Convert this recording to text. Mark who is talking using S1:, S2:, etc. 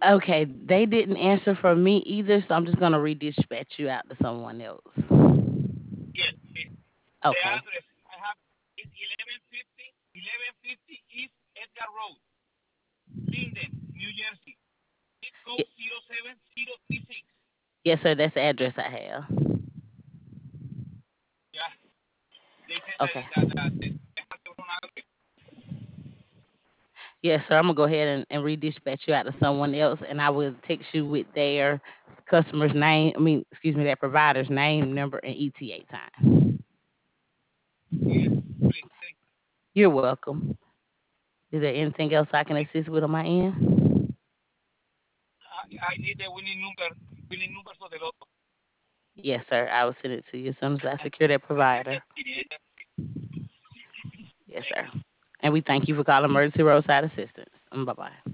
S1: Okay, they didn't answer for me either, so I'm just gonna redispatch you out to someone else.
S2: Yes, please. The
S1: Okay.
S2: address I have is 1150 East Edgar Road, Linden, New Jersey. Zip code
S1: Y-
S2: 07036.
S1: yes, sir. That's the address I have.
S2: Yeah, they said that
S1: Okay.
S2: they have the wrong address.
S1: Yes, sir. I'm gonna go ahead and redispatch you out to someone else, and I will text you with their customer's name. I mean, excuse me, their provider's name, number, and ETA time.
S2: Yes, please. Thank you.
S1: You're welcome. Is there anything else I can
S2: Thank you.
S1: assist with on my end?
S2: I need the winning number for the lotto.
S1: Yes, sir. I will send it to you as soon as I secure that provider. Yes,
S2: Thank
S1: sir.
S2: you.
S1: And we thank you for calling Emergency Roadside Assistance. Bye bye.